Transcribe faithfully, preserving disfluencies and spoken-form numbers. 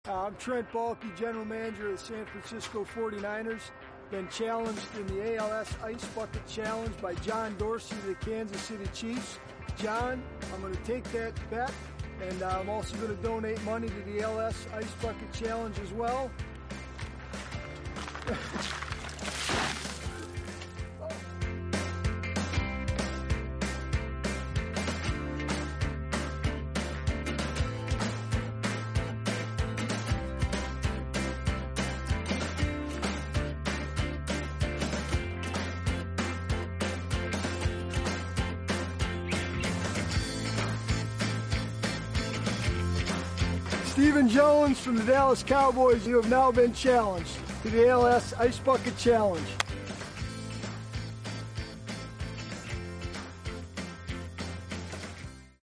Uh, I'm Trent Baalke, General Manager of the San Francisco forty-niners. Been challenged in the A L S Ice Bucket Challenge by John Dorsey of the Kansas City Chiefs. John, I'm going to take that bet, and uh, I'm also going to donate money to the A L S Ice Bucket Challenge as well. Stephen Jones from the Dallas Cowboys, you have now been challenged to the A L S Ice Bucket Challenge.